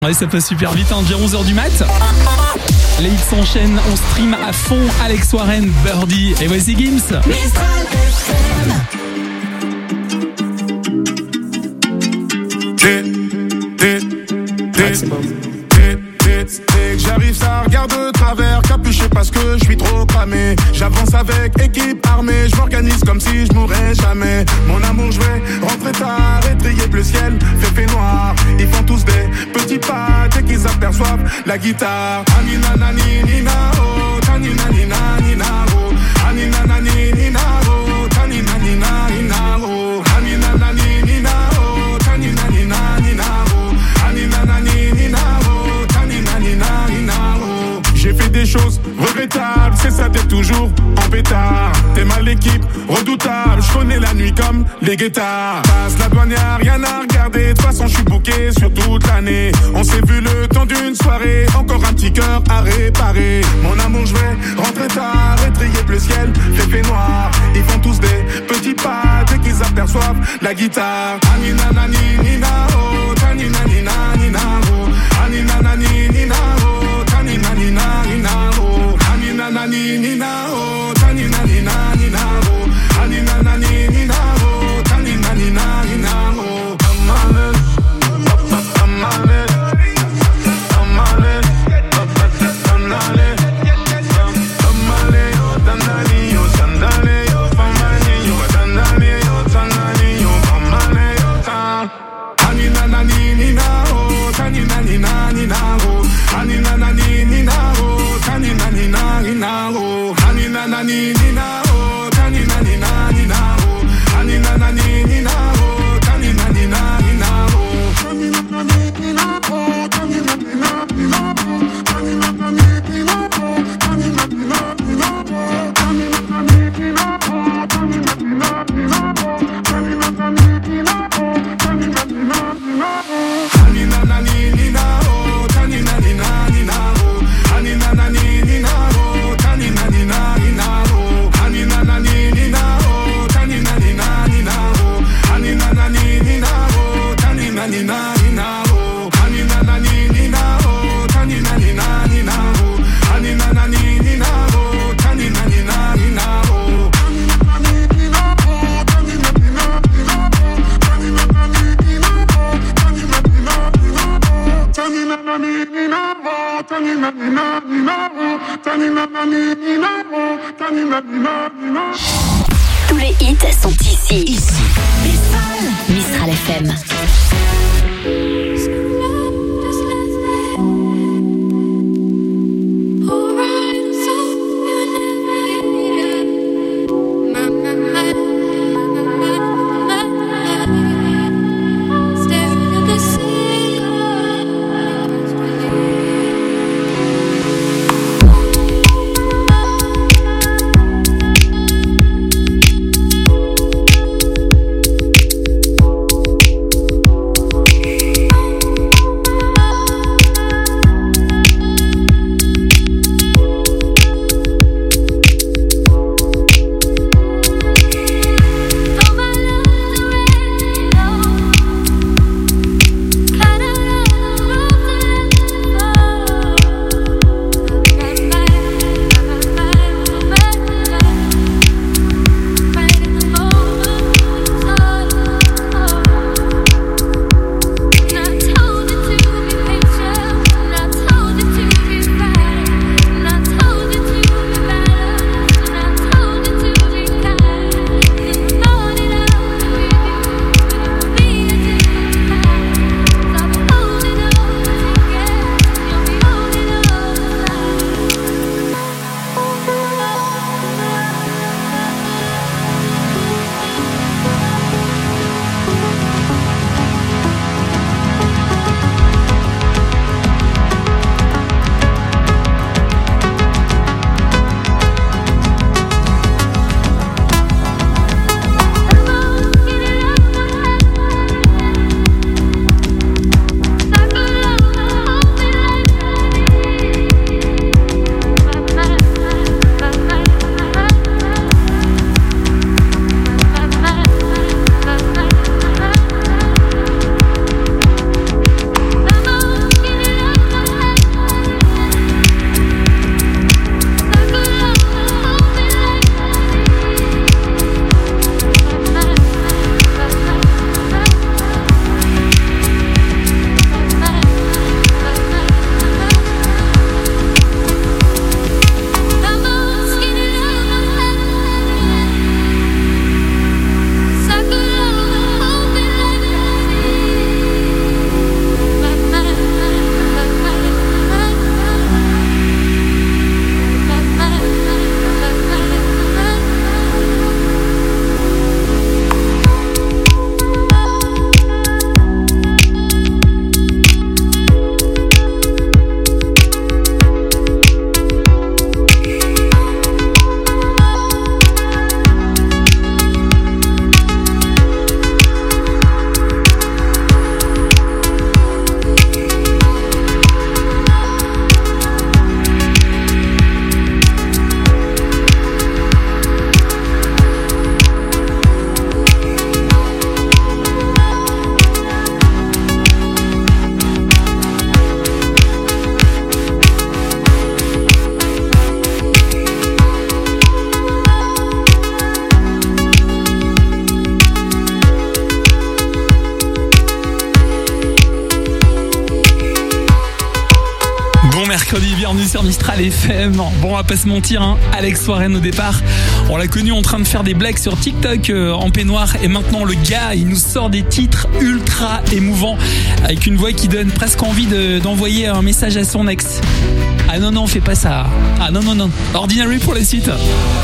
Ouais, ça passe super vite, on dirait 11h du mat. Les hits s'enchaînent, on stream à fond. Alex Warren, Birdie et voici Gims. J'arrive, ça regarde de travers, capuché parce que je suis trop cramé. J'avance avec équipe armée, je m'organise comme si je mourrais jamais. Mon amour, je vais rentrer tard, étrier bleu ciel, fait noir. Ils font tous des petits pas dès qu'ils aperçoivent la guitare. Anina nani nina oh, tanina nina nina oh, anina nani nina oh, tanina nina nina oh, anina nani nina oh, tanina nina nina oh, anina nani nina oh, tanina nina nina oh. J'ai fait des choses regrettables, c'est ça d'être toujours en pétard. T'es mal l'équipe, redoutable, je connais la nuit comme les guettards. Passe la douane, y'a rien à regarder, de toute façon je suis booké sur toute l'année. On s'est vu le temps d'une soirée, encore un petit cœur à réparer. Mon amour, je vais rentrer tard, étrier bleu ciel, fait noir. Ils font tous des petits pas dès qu'ils aperçoivent la guitare. Anina nani nina oh, tanina nina nina oh, anina nani nina oh, tanina nina nina oh, anina nani nina oh, tanina nina nina oh, anina nani nina oh, tanina nina nina oh. Amale, amale, amale, amale, amale, yo dandali, yo sandale, yo famani, yo dandali, yo sandali, yo famale, yo tan. Anina nani nina oh, tanina nina nina oh, anina nani nina oh, tanina nina nina oh, anina nani nina oh, tanina nina nina oh, anina nani nina oh, tanina nina nina oh, tanina nani nina oh, tanina nina nina oh, tanina nani nina oh, tanina nina nina oh, tanina nani nina oh, tanina nina nina oh, tanina nani nina oh, tanina nina nina oh, anina nani nina oh, tanina nina nina oh, anina nani nina oh, tanina nina nina oh, anina nani nina oh, tanina nina nina oh, anina nani nina oh, tanina nina nina oh, anina nani nina oh, tanina nina nina oh, anina nani nina oh, tanina nina nina oh, anina nani nina oh, tanina nina nina oh, tanina nani nina oh, tanina nina nina oh, tanina nani nina oh, tanina nina nina oh, tanina nani nina oh, tanina nina nina. Tous les hits sont ici. Mistral FM. Bon mercredi, bienvenue sur Mistral FM. Bon, on va pas se mentir, hein. Alex Warren au départ, on l'a connu en train de faire des blagues sur TikTok en peignoir, et maintenant le gars, il nous sort des titres ultra émouvants avec une voix qui donne presque envie d'envoyer un message à son ex. Ah non, fais pas ça. Ah non. Ordinary pour la suite.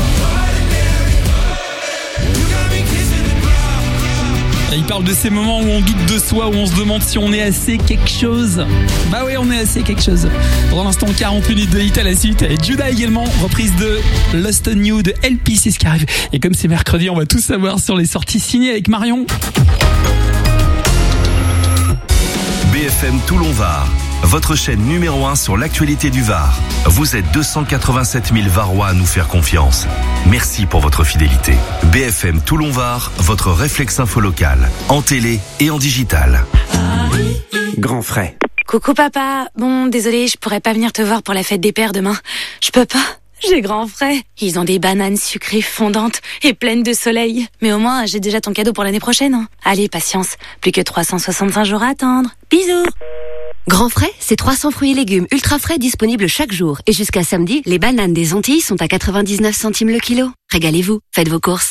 Il parle de ces moments où on doute de soi, où on se demande si on est assez quelque chose. Bah oui, on est assez quelque chose. Dans l'instant, 40 minutes de hit à la suite. Et Judas également, reprise de Lost on You de LP, c'est ce qui arrive. Et comme c'est mercredi, on va tout savoir sur les sorties signées avec Marion. BFM Toulon-Var, votre chaîne numéro 1 sur l'actualité du Var. Vous êtes 287 000 Varois à nous faire confiance. Merci pour votre fidélité. BFM Toulon-Var, votre réflexe info local, en télé et en digital. Grand frais. Coucou papa, bon désolé, je pourrais pas venir te voir pour la fête des pères demain. Je peux pas, j'ai grand frais. Ils ont des bananes sucrées fondantes et pleines de soleil. Mais au moins, j'ai déjà ton cadeau pour l'année prochaine. Hein. Allez, patience, plus que 365 jours à attendre. Bisous. Grand frais, c'est 300 fruits et légumes ultra frais disponibles chaque jour. Et jusqu'à samedi, les bananes des Antilles sont à 99 centimes le kilo. Régalez-vous, faites vos courses.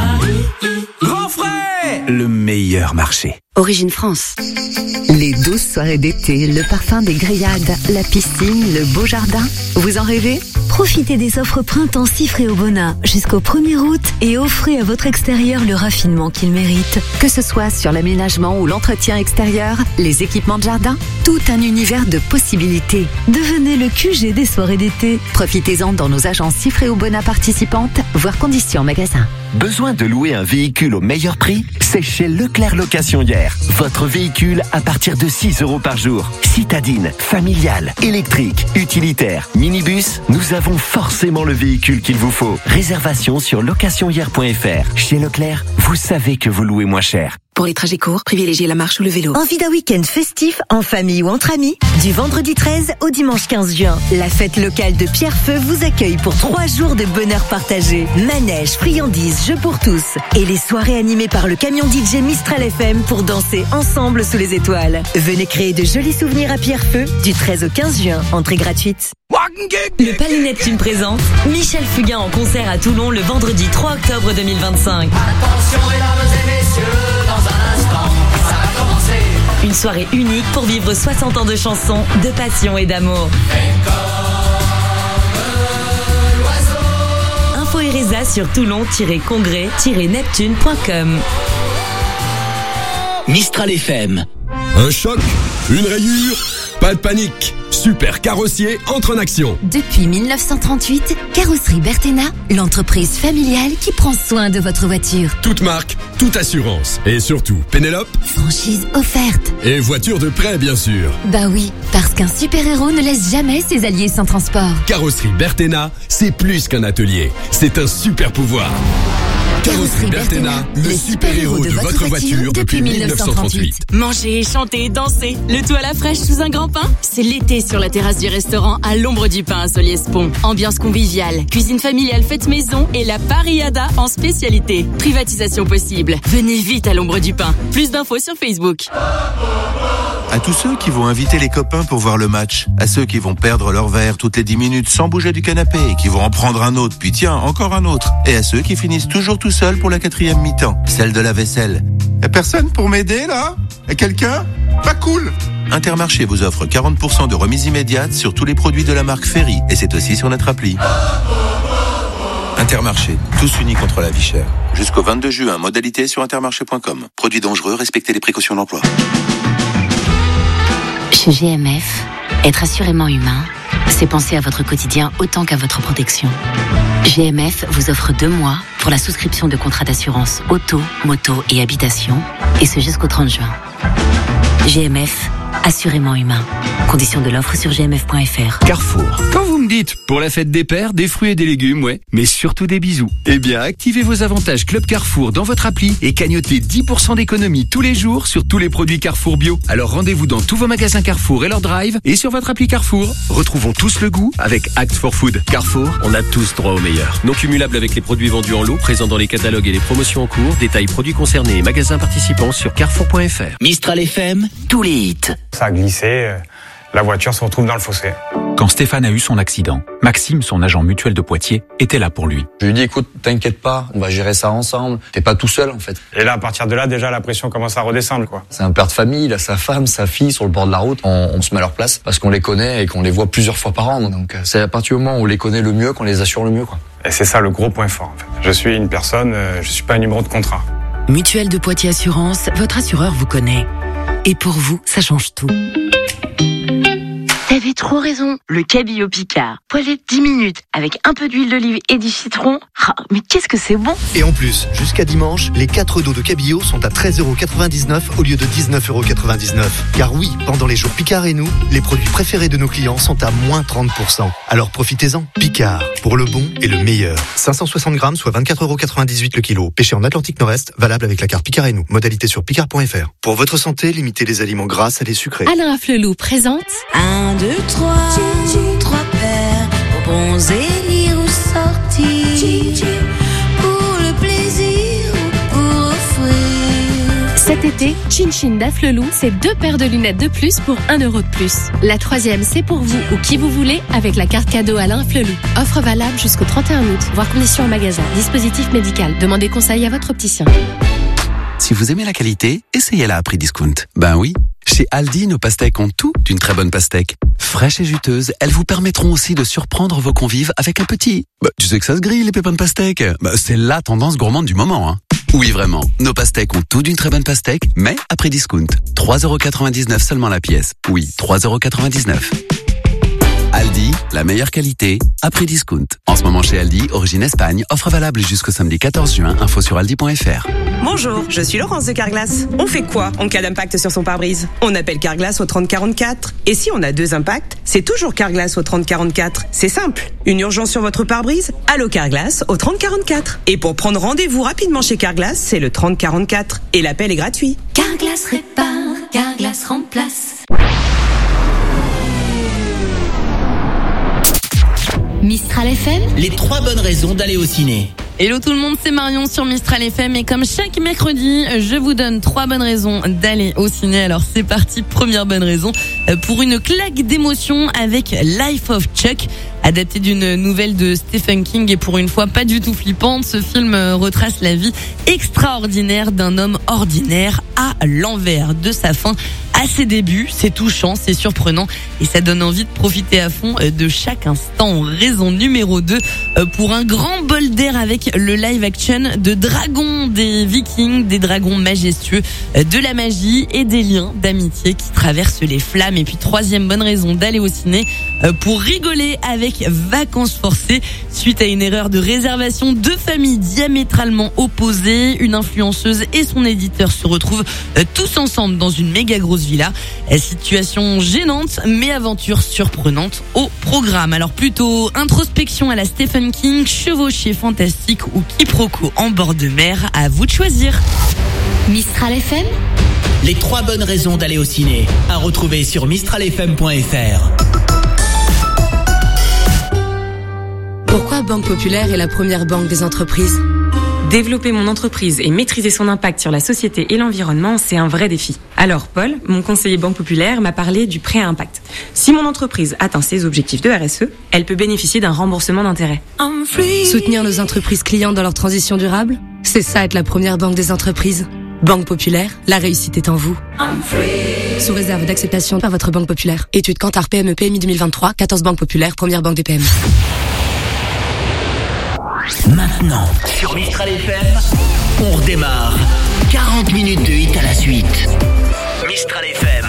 Grand frais, le meilleur marché. Origine France. Les douces soirées d'été, le parfum des grillades, la piscine, le beau jardin. Vous en rêvez ? Profitez des offres printemps Cifré au Bona jusqu'au 1er août et offrez à votre extérieur le raffinement qu'il mérite. Que ce soit sur l'aménagement ou l'entretien extérieur, les équipements de jardin, tout un univers de possibilités. Devenez le QG des soirées d'été. Profitez-en dans nos agences Cifré au Bona participantes, voire conditions en magasin. Besoin de louer un véhicule au meilleur prix ? C'est chez Leclerc Location Hier. Votre véhicule à partir de 6 € par jour. Citadine, familial, électrique, utilitaire, minibus, nous avons forcément le véhicule qu'il vous faut. Réservation sur locationhier.fr. Chez Leclerc, vous savez que vous louez moins cher. Pour les trajets courts, privilégiez la marche ou le vélo. Envie d'un week-end festif, en famille ou entre amis ? Du vendredi 13 au dimanche 15 juin, la fête locale de Pierrefeu vous accueille pour 3 jours de bonheur partagé. Manège, friandises, jeux pour tous. Et les soirées animées par le camion DJ Mistral FM pour danser ensemble sous les étoiles. Venez créer de jolis souvenirs à Pierrefeu du 13 au 15 juin. Entrée gratuite. Le Palais Neptune présente Michel Fugain en concert à Toulon le vendredi 3 octobre 2025. Attention mesdames et messieurs, dans un instant, ça va commencer. Une soirée unique pour vivre 60 ans de chansons, de passion et d'amour. Info et résa sur toulon-congrès-neptune.com. Mistral FM. Un choc, une rayure, pas de panique. Super Carrossier entre en action. Depuis 1938, Carrosserie Berthéna, l'entreprise familiale qui prend soin de votre voiture. Toute marque, toute assurance. Et surtout, Pénélope, franchise offerte. Et voiture de prêt, bien sûr. Bah oui, parce qu'un super-héros ne laisse jamais ses alliés sans transport. Carrosserie Berthéna, c'est plus qu'un atelier. C'est un super pouvoir. Carrosserie Berthéna, le super-héros de votre voiture depuis 1938. Manger, chanter, danser, le tout à la fraîche sous un grand pain. C'est l'été sur la terrasse du restaurant à l'ombre du pain à Soliès-Pont. Ambiance conviviale, cuisine familiale faite maison et la parriada en spécialité. Privatisation possible. Venez vite à l'ombre du pain. Plus d'infos sur Facebook. À tous ceux qui vont inviter les copains pour voir le match, à ceux qui vont perdre leur verre toutes les 10 minutes sans bouger du canapé et qui vont en prendre un autre, puis tiens, encore un autre, et à ceux qui finissent toujours tout seuls pour la 4e mi-temps, celle de la vaisselle. Y'a personne pour m'aider là ? Y'a quelqu'un ? Pas cool ! Intermarché vous offre 40% de remise immédiate sur tous les produits de la marque Ferry, et c'est aussi sur notre appli. Intermarché, tous unis contre la vie chère. Jusqu'au 22 juin, modalité sur intermarché.com. Produits dangereux, respectez les précautions d'emploi. Chez GMF, être assurément humain, c'est penser à votre quotidien autant qu'à votre protection. GMF vous offre 2 mois pour la souscription de contrats d'assurance auto, moto et habitation, et ce jusqu'au 30 juin. GMF, assurément humain. Conditions de l'offre sur gmf.fr. Carrefour. Quand vous me dites, pour la fête des pères, des fruits et des légumes, ouais, mais surtout des bisous. Eh bien, activez vos avantages Club Carrefour dans votre appli et cagnotez 10% d'économie tous les jours sur tous les produits Carrefour Bio. Alors rendez-vous dans tous vos magasins Carrefour et leur drive et sur votre appli Carrefour. Retrouvons tous le goût avec Act for Food. Carrefour, on a tous droit au meilleur. Non cumulable avec les produits vendus en lot, présents dans les catalogues et les promotions en cours. Détails produits concernés et magasins participants sur carrefour.fr. Mistral FM, tous les hits. Ça a glissé, la voiture se retrouve dans le fossé. Quand Stéphane a eu son accident, Maxime, son agent mutuel de Poitiers, était là pour lui. Je lui ai dit, écoute, t'inquiète pas, on va gérer ça ensemble. T'es pas tout seul, en fait. Et là, à partir de là, déjà, la pression commence à redescendre, quoi. C'est un père de famille, il a sa femme, sa fille sur le bord de la route. On se met à leur place parce qu'on les connaît et qu'on les voit plusieurs fois par an. Donc, c'est à partir du moment où on les connaît le mieux qu'on les assure le mieux, quoi. Et c'est ça le gros point fort, en fait. Je suis une personne, je suis pas un numéro de contrat. Mutuelle de Poitiers Assurance, votre assureur vous connaît. Et pour vous, ça change tout. T'avais trop raison, le cabillaud Picard. Poêlé 10 minutes avec un peu d'huile d'olive et du citron. Ah, mais qu'est-ce que c'est bon! Et en plus, jusqu'à dimanche, les 4 dos de cabillaud sont à 13,99€ au lieu de 19,99€. Car oui, pendant les jours Picard et nous, les produits préférés de nos clients sont à moins 30%. Alors profitez-en. Picard, pour le bon et le meilleur. 560 grammes, soit 24,98€ le kilo. Pêché en Atlantique Nord-Est, valable avec la carte Picard et nous. Modalité sur picard.fr. Pour votre santé, limitez les aliments gras, salés, sucrés. Alain Afflelou présente 1, 2, 3 paires pour bronzer, lire ou sortir, pour le plaisir ou pour offrir. Cet été, Chin Chin d'Afflelou, c'est 2 paires de lunettes de plus pour 1€ de plus. La 3e, c'est pour vous ou qui vous voulez avec la carte cadeau Alain Afflelou. Offre valable jusqu'au 31 août. Voir conditions en magasin. Dispositif médical. Demandez conseil à votre opticien. Si vous aimez la qualité, essayez-la à prix discount. Ben oui. Chez Aldi, nos pastèques ont tout d'une très bonne pastèque. Fraîches et juteuses, elles vous permettront aussi de surprendre vos convives avec un petit. Tu sais que ça se grille, les pépins de pastèque. C'est la tendance gourmande du moment, hein. Oui, vraiment. Nos pastèques ont tout d'une très bonne pastèque, mais à prix discount. 3,99€ seulement la pièce. Oui, 3,99€. Aldi, la meilleure qualité, à prix discount. En ce moment chez Aldi, origine Espagne, offre valable jusqu'au samedi 14 juin, info sur aldi.fr. Bonjour, je suis Laurence de Carglass. On fait quoi en cas d'impact sur son pare-brise? On appelle Carglass au 3044. Et si on a 2 impacts, c'est toujours Carglass au 3044. C'est simple. Une urgence sur votre pare-brise? Allô Carglass au 3044. Et pour prendre rendez-vous rapidement chez Carglass, c'est le 3044. Et l'appel est gratuit. Carglass répare, Carglass remplace. Mistral FM, les 3 bonnes raisons d'aller au ciné. Hello tout le monde, c'est Marion sur Mistral FM et comme chaque mercredi, je vous donne 3 bonnes raisons d'aller au ciné. Alors c'est parti, première bonne raison, pour une claque d'émotion avec Life of Chuck, adapté d'une nouvelle de Stephen King et pour une fois pas du tout flippante. Ce film retrace la vie extraordinaire d'un homme ordinaire à l'envers de sa fin à ses débuts. C'est touchant, c'est surprenant et ça donne envie de profiter à fond de chaque instant. Raison numéro 2, pour un grand bol d'air avec le live action de dragons, des vikings, des dragons majestueux, de la magie et des liens d'amitié qui traversent les flammes. Et puis 3e bonne raison d'aller au ciné, pour rigoler avec Vacances forcées, suite à une erreur de réservation. 2 familles diamétralement opposées, une influenceuse et son éditeur se retrouvent tous ensemble dans une méga grosse villa. Situation gênante mais aventure surprenante au programme. Alors plutôt introspection à la Stephen King, chevauchée fantastique ou quiproquo en bord de mer, à vous de choisir. Mistral FM, les 3 bonnes raisons d'aller au ciné, à retrouver sur mistralfm.fr. Pourquoi Banque Populaire est la première banque des entreprises? Développer mon entreprise et maîtriser son impact sur la société et l'environnement, c'est un vrai défi. Alors Paul, mon conseiller Banque Populaire, m'a parlé du prêt à impact. Si mon entreprise atteint ses objectifs de RSE, elle peut bénéficier d'un remboursement d'intérêts. Soutenir nos entreprises clientes dans leur transition durable, c'est ça être la première banque des entreprises. Banque Populaire, la réussite est en vous. Sous réserve d'acceptation par votre Banque Populaire. Étude Kantar PME PMI 2023, 14 banques populaires, première banque des PME. Maintenant, sur Mistral FM, on redémarre. 40 minutes de hit à la suite. Mistral FM.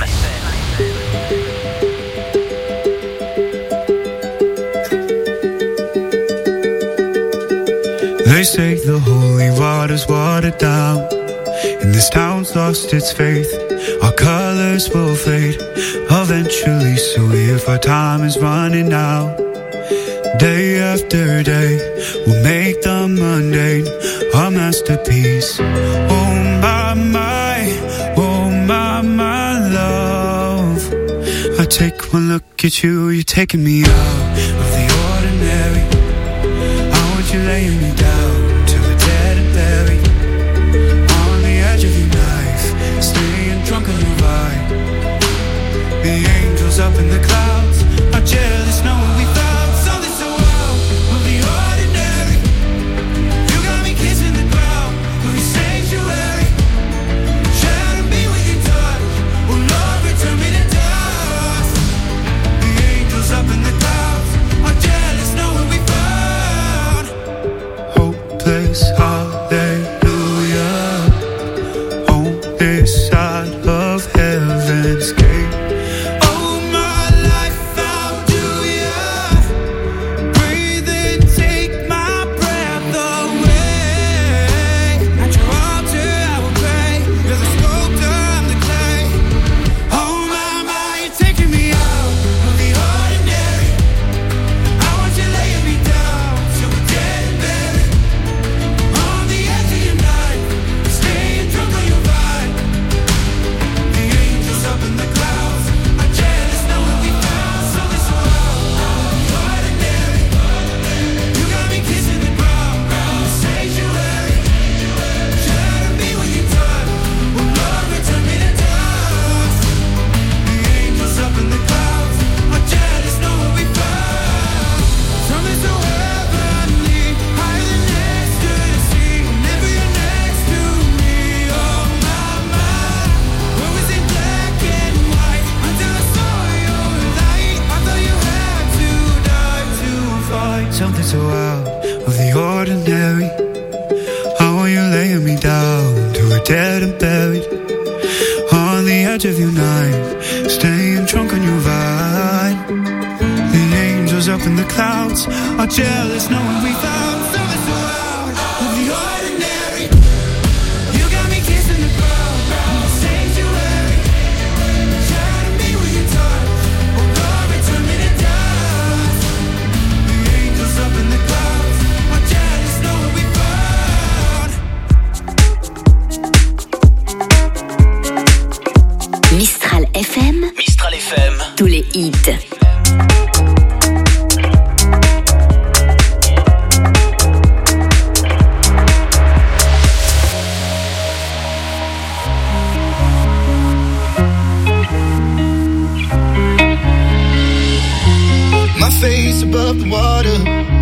They say the holy water's watered down, and this town's lost its faith. Our colors will fade eventually, so if our time is running out, day after day, we'll make the mundane a masterpiece. Oh my love. I take one look at you, you're taking me out of the ordinary. I want you laying me down till we're dead and buried on the edge of your knife, staying drunk on your vibe. The angels up in the clouds are jealous. something so out of the ordinary. How are you laying me down to a dead and buried? On the edge of your knife, staying drunk on your vine. The angels up in the clouds are jealous knowing we found something so out of the ordinary. You got me kissing the ground in the sanctuary. Shining me with your touch, oh glory, turn me to dust. The angels up in the clouds are jealous knowing we found. Mistral FM. Mistral FM. Tous les hits. My face above the water.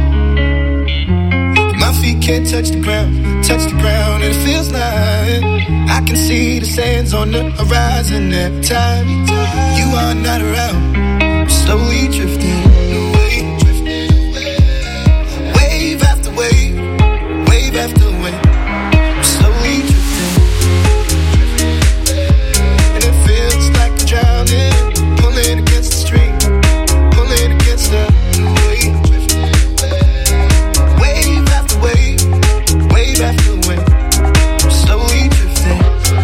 My feet can't touch the ground, and it feels like I can see the sands on the horizon every time you are not around. I'm slowly drifting away, wave after wave, wave after wave. I'm slowly drifting, and it feels like I'm drowning, pulling against the stream, pulling against the wave. Wave after wave, wave after wave. I'm slowly drifting.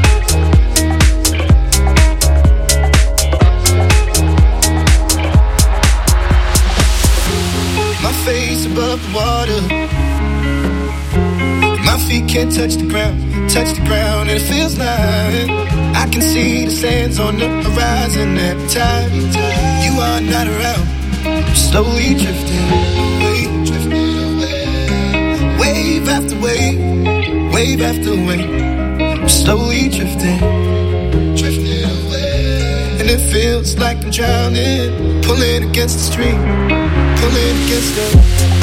My face above the water. My feet can't touch the ground, and it feels like I can see the sands on the horizon every time you are not around. I'm slowly drifting away, wave after wave, wave after wave. I'm slowly drifting away, and it feels like I'm drowning, pulling against the stream, pulling against the.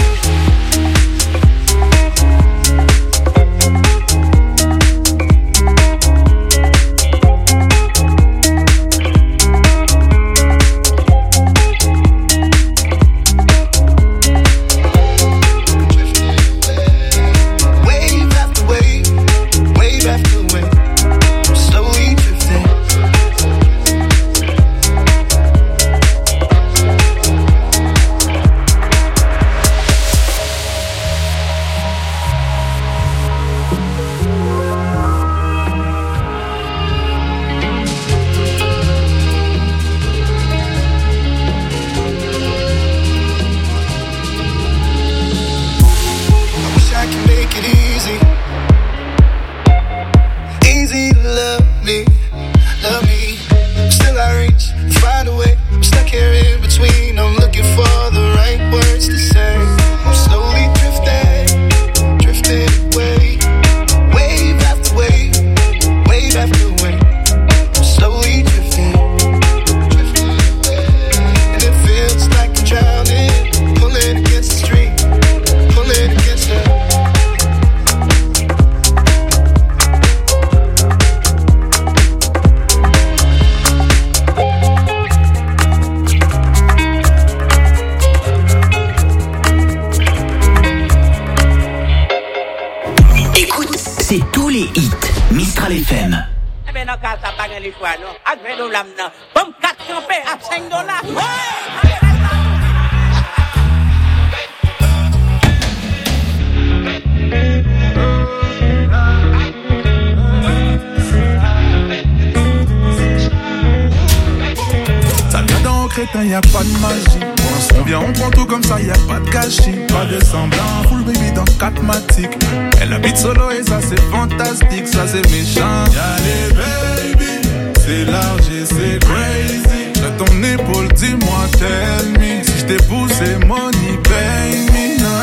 Y a pas de magie, pour un son bien on prend tout comme ça, y a pas de gâchis, pas de semblant, full baby dans 4 matiques. Elle habite solo et ça c'est fantastique, ça c'est méchant. Y'a les baby, c'est large et c'est crazy. J'ai ton épaule, dis-moi tell me, si j't'épouse c'est money pay me.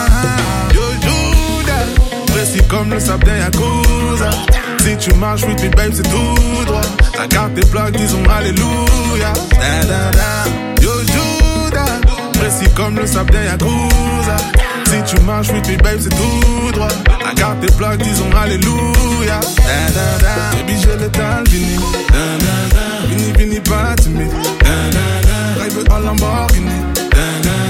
Yo Judas, précis comme le sable d'un Yakuza. Si tu marches with me babe c'est tout droit. Ta carte tes plaques disons alléluia. Da da da. Yo Judas, précis comme le sable d'un Yakuza. Si tu marches with me babe c'est tout droit. Ta carte tes plaques disons alléluia. Da da da. Baby j'ai le temps vini. Da da da. Vini vini pas timide. Da da da. Drive en Lamborghini. Da da da.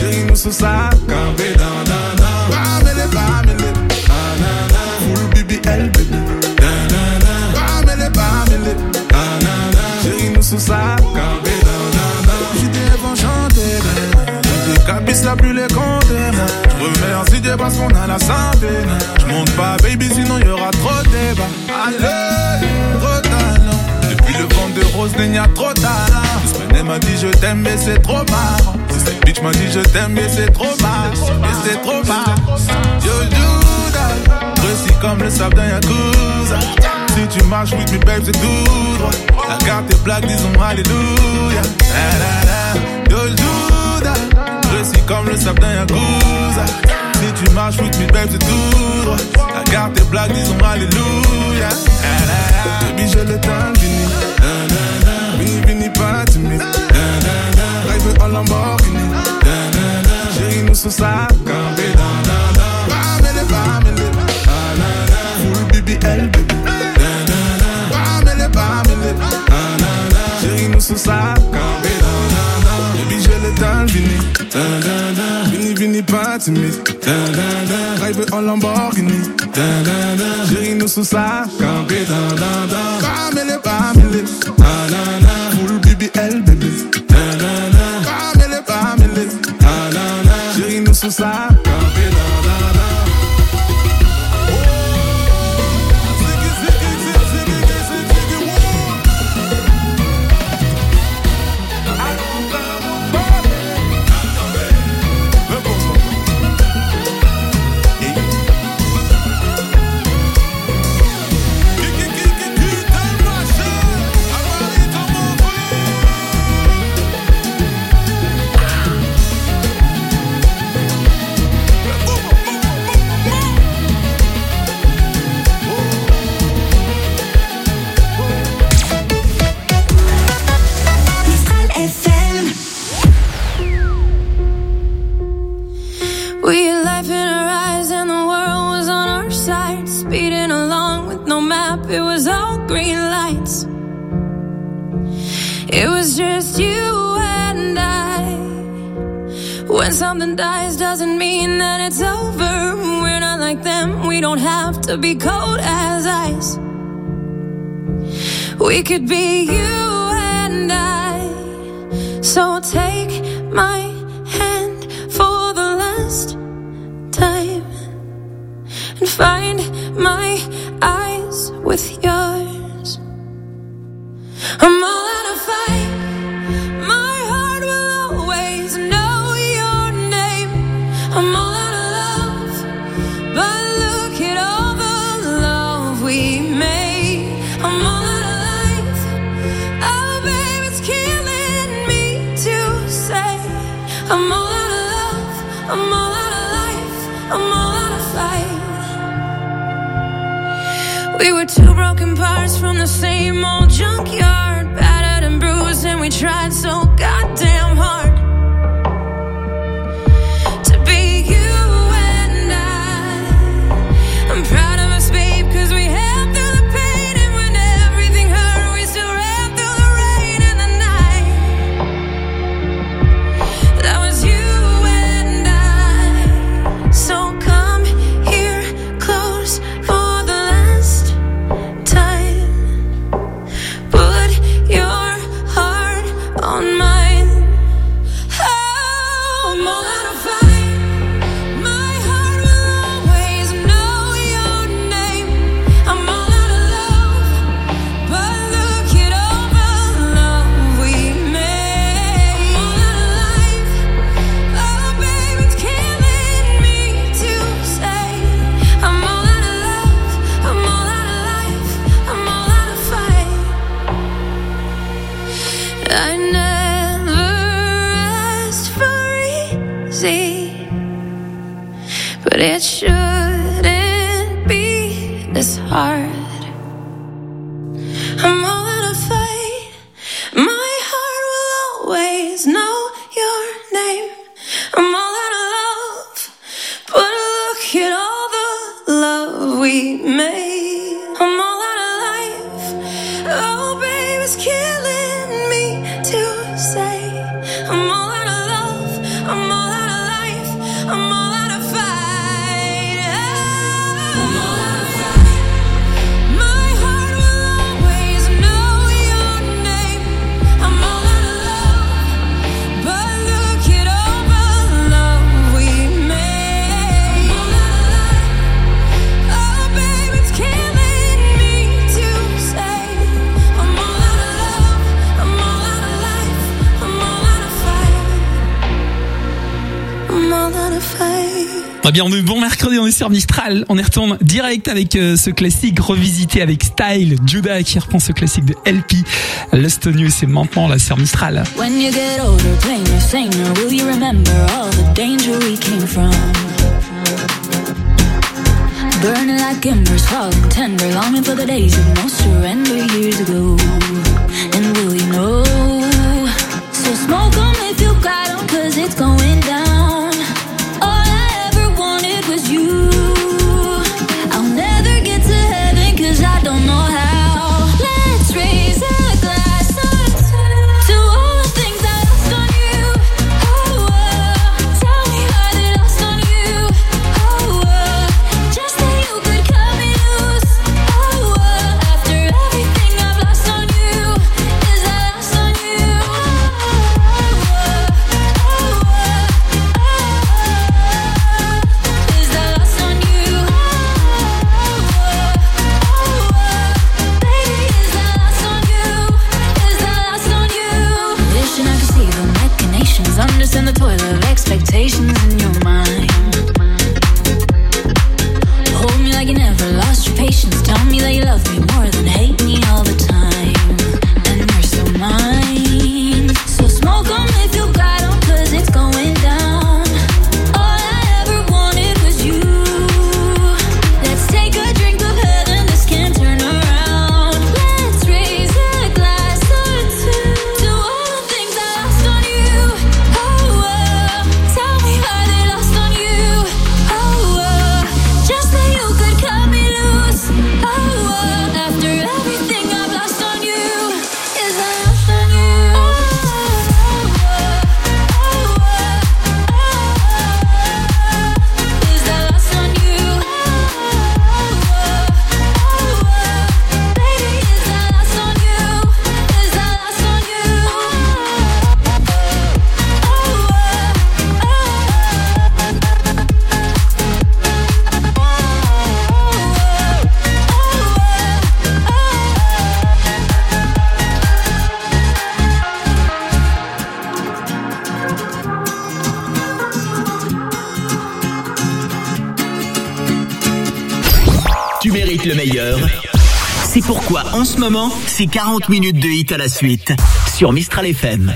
Chérie, nous sous ça, campé dans dana. Bamele, bamele, banana. Full BBL, baby. Danana. Bamele, bamele, banana. Chérie, nous sous ça, campé dans dana. J'ai des vents chanter, j'ai capis là plus les compter. Je remercie Dieu parce qu'on a la santé. Je monte pas, baby, sinon y'aura trop de débats. Allez, trop talent. Depuis le vent de rose, il y a trop talent. Elle m'a dit je t'aime mais c'est trop marrant. Cette bitch m'a dit je t'aime mais c'est trop marrant. Mais c'est trop marrant. Yo Judas, précis comme le sable d'un Yakuza. Si tu marches with me babe c'est tout droit. La carte est black disons alléluia. Yo Judas, précis comme le sable d'un Yakuza. Si tu marches with me babe c'est tout droit. La carte est black disons alléluia. Baby j'ai le temps fini. Vini pas timide. Rêve en Lamborghini. Chérie nous sous ça. Campé dans bamele, bamele. Full BBL baby. Bamele, bamele. Chérie nous sous ça. Campé dans baby j'ai le temps fini. Vini pas timide. Rêve en Lamborghini. Chérie nous sous ça. Campé dans bamele, bamele. Full BBL baby. Bamele, bamele. Chérie nous sous ça. Campé dans It was all green lights. It was just you and I. When something dies doesn't mean that it's over. We're not like them. We don't have to be cold as ice. We could be you and I. So take my hand for the last time and find my eyes with yours. I'm all out of fight. My heart will always know your name. I'm all out of love, but look at all the love we made. I'm all out of life. Oh, babe, it's killing me to say. I'm all out of love. I'm all out of life. I'm all out of fight. We were two broken parts from the same old junkyard, battered and bruised, and we tried so goddamn hard to be you and I. I'm proud of us, babe, 'cause we held through the pain, and when everything hurt, we still ran through the rain and the night. That was you and I. So come here close for the last time. Put your heart on mine. Oh, I'm all out of fight. My heart will always know your name. I'm all out of love, but look at all the love we made. I'm all out of life. Oh, babe, it's killing me to say. I'm all out of love. I'm all out of life. I'm all out of fight. I never asked for easy, but it shouldn't be this hard. I'm all out of fight. My heart will always know your name. I'm all out of love, but look at all the love we made. I'm all out of life. Oh, babe, it's killing me to say. I'm all out of love. I'm all out of I'm all out of fight. I'm all out of fight. My heart will always know your name. I'm all out of love, but look at all the love we made. I'm all out of life. Oh, babe, it's killing me to say. I'm all out of love, I'm all out of life, I'm all out of fight. I'm all out of fight. Très bien, on est bon mercredi, on est sur Mistral. On y retourne direct avec ce classique revisité avec Style. Judah qui reprend ce classique de LP. Lost on You, c'est maintenant là sur Mistral. When you get older, playing your singer, will you remember all the danger we came from? Burning like embers, falling tender, longing for the days of no surrender years ago. And will you know? So smoke on if you got 'em, 'cause it's going down. All I ever wanted was you. I'll never get to heaven 'cause I don't know how. Let's raise a glass to all the things I lost on you. Oh, tell me how they lost on you. Oh, just that you could cut me loose. Oh, after everything I've lost on you, is I lost on you. Is I lost on you. Baby, is I lost on you. Is I lost on you. Wishing I could see the machinations, understand the toil of expectations in your mind. Hold me like you never lost your patience. Tell me that you love me more than hate me all the time. And you're still mine. So smoke on if you got 'em, 'cause it's going down. All I ever wanted was you. Let's take a drink of heaven, this can't turn around. Let's raise a glass or two to all the things I lost on you. Oh, tell me how they lost on you. Oh, just that you could cut me loose. Oh, after everything I've lost on you, is I lost on you. Is I lost on you. Baby, is I lost on you. Is I lost on you. Tu mérites le meilleur. C'est pourquoi en ce moment, c'est 40 minutes de hit à la suite sur Mistral FM.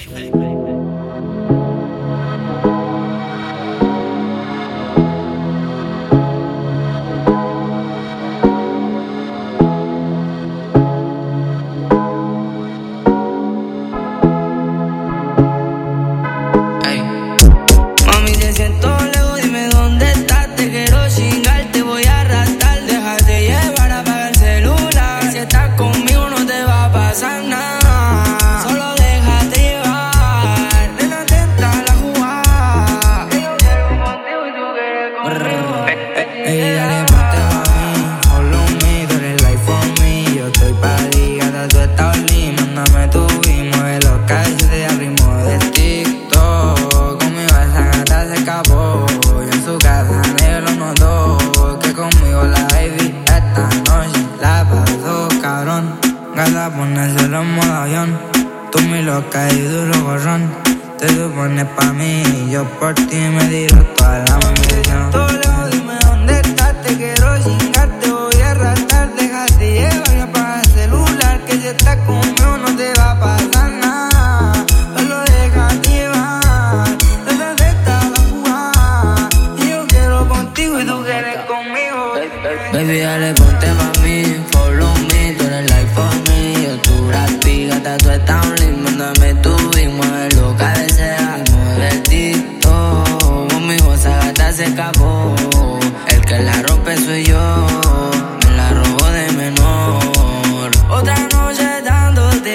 Mami, te siento lejos, dime dónde estás. Te quiero chingar, te voy a arrastrar. Déjate llevar, apaga el celular. Si estás conmigo no te va a pasar nada. Solo déjate llevar. Nena, atenta a la jugada. Yo quiero contigo y tú quieres conmigo. Ey, dale, ponte pa' mí. Follow me, tú eres life for me. Yo estoy pa' ti, gata, tú estás lim. Mándame tu beat, mueve los calles al ritmo de TikTok. Conmigo esa gata se escapó. Yo en su casa negro lo notó. Que conmigo la baby esta noche la pasó cabrón. Gata, ponérselo en modo avión. Tú mi loca y duro gorrón. Te supones pa' mí y yo por ti me tiro toda la ambición. Todo lejos, dime dónde estás. Te quiero chingar, te voy a arrastrar. Déjate llevar y apaga el celular. Que si estás conmigo no te va a pasar nada. Solo déjate llevar. Nena, atenta a la jugada. Y yo quiero contigo y tú quieres conmigo. Baby, dale, ponte pa' mí. Follow me, tú eres life for me. Yo tu rapi, gata, tú estás un lindo. Mándame tu beat, mueve lo cabecea. Mueve el TikTok. Conmigo esa gata se escapó. El que la rompe soy yo. Me la robo de menor. Otra noche dándote,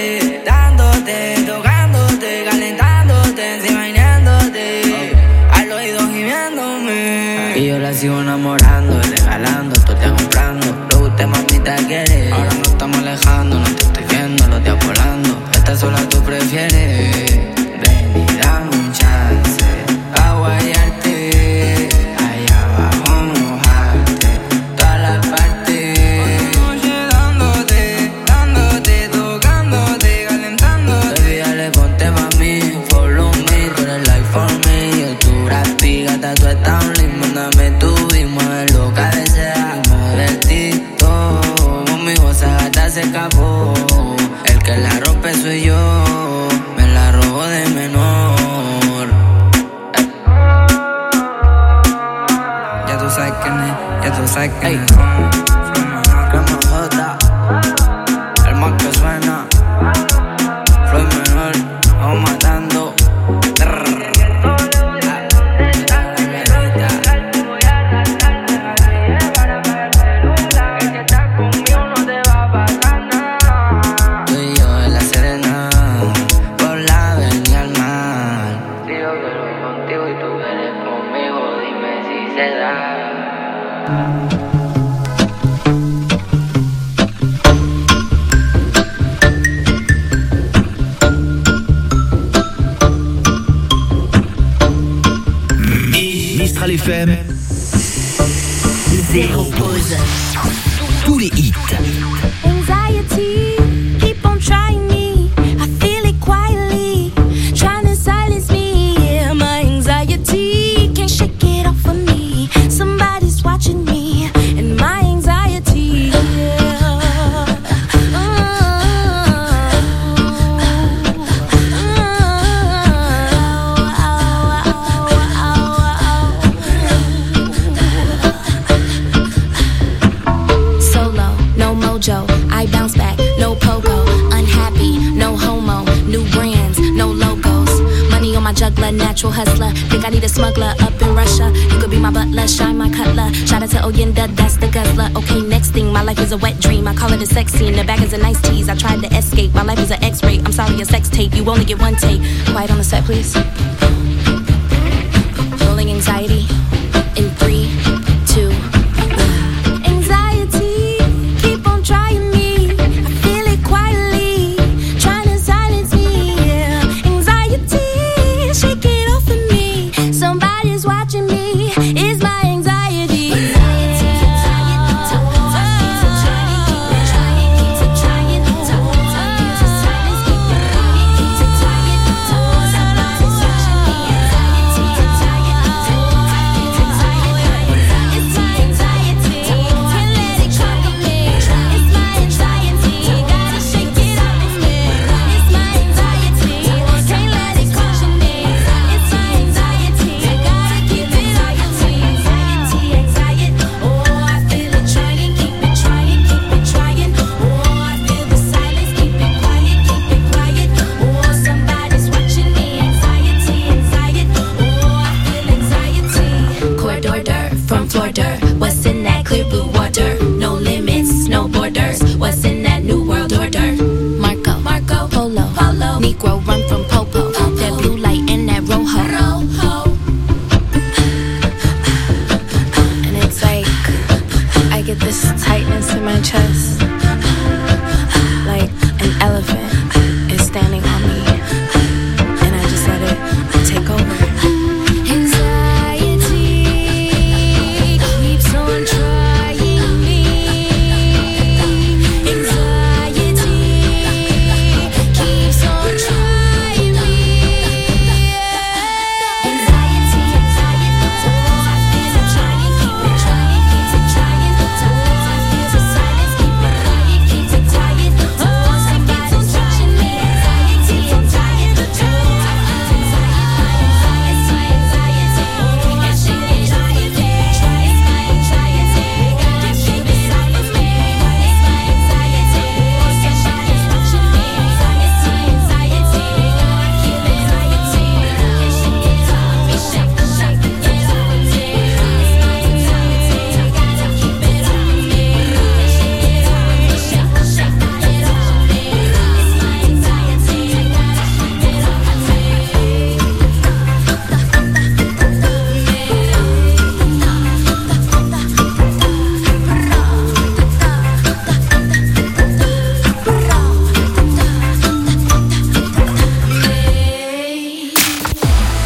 tocándote, calentándote, encima bañándote. Al oído gimiéndome. Y yo la sigo enamorando, regalando, todo te comprando. Lo que usted mamita quiere. Ahora nos estamos alejando, no te estoy viendo, los días volando. Esta sola tú prefieres. Ven y dame un chance a guayarte, allá abajo mojarte, todas las partes. Noche dándote, tocándote, calentándote. Baby, dale, ponte pa' mí, follow me, tú eres like for me. Yo tu gratis, gata, tú estás un limbo. Mándame tu y mueve lo que deseas. Del TikTok, conmigo esa gata se escapó. El que la rompe soy yo, me la robo de menor. Ya tú sabes quién es, ya tú sabes quién es. Crema J, el más que suena. Floyd menor, vamos matando. Mistral FM, zéro pause, tous les hits. Anxiety, keep on trying me. I feel it quietly, trying to silence me. Yeah, my anxiety can't shake it off of me. Somebody's watching me, and my anxiety. I bounce back, no pogo, unhappy, no homo, new brands, no logos, money on my juggler, natural hustler, think I need a smuggler up in Russia, you could be my butler, shine my cutler, shout out to Oyenda, that's the guzzler, okay next thing, my life is a wet dream, I call it a sex scene, the bag is a nice tease, I tried to escape, my life is an x-ray, I'm sorry a sex tape, you only get one take, quiet on the set please, rolling anxiety, in 3, 2, anxiety, keep on trying me.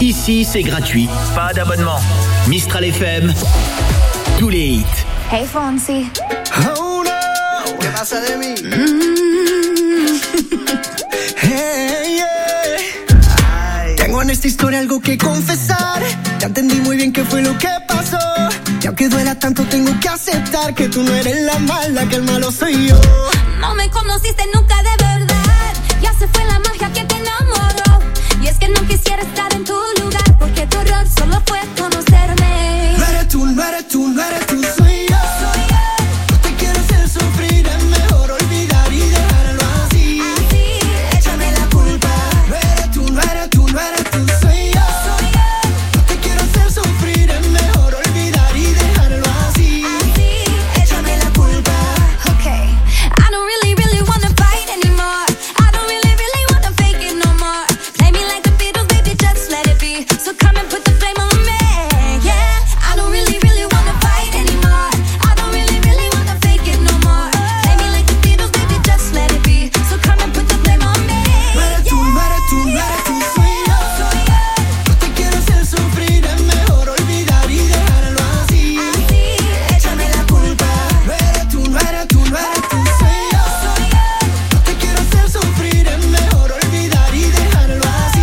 Ici, c'est gratuit. Pas d'abonnement. Mistral FM, tous les hits. Hey, Fonsi. Oh no, ¿qué pasa de mí? Hey, yeah. Tengo en esta historia algo que confesar. Ya entendí muy bien qué fue lo que pasó. Y aunque duela tanto, tengo que aceptar que tú no eres la mala, que el malo soy yo. No me conociste nunca de verdad. Ya se fue la magia que te enamoró. Y es que no quisiera estar en tu lugar, porque tu error solo fue conocerme. No eres tú, no eres tú, no eres tú, soy yo. No te quiero hacer sufrir, es mejor olvidar y dejarlo así. Échame la culpa. No eres tú, no eres tú, no eres tú, soy yo. No te quiero hacer sufrir, es mejor olvidar y dejarlo así. Échame la culpa. Okay, I don't really, really wanna fight anymore. I don't really, really wanna fake it no more. Play me like the Beatles, baby, just let it be. So come and put the blame on me, yeah. I don't really, really wanna fight anymore. I don't really, really wanna fake it no more. Play me like the Beatles, baby, just let it be. So come and put the blame on me. No eres tú, no eres tú, no eres tú, soy yo. No te quiero hacer sufrir, es mejor olvidar y dejarlo así. Échame la culpa. No eres tú, no eres tú, no eres tú, soy yo. No te quiero hacer sufrir, es mejor olvidar y dejarlo así.